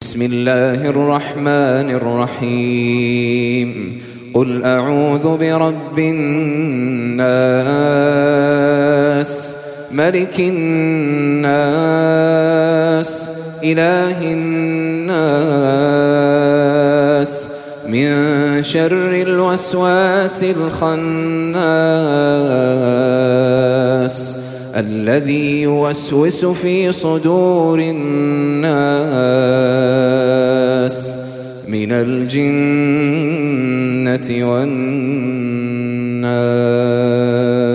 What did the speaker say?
بسم الله الرحمن الرحيم قل أعوذ برب الناس ملك الناس إله الناس من شر الوسواس الخناس الذي يوسوس في صدور الناس من الجنة والناس.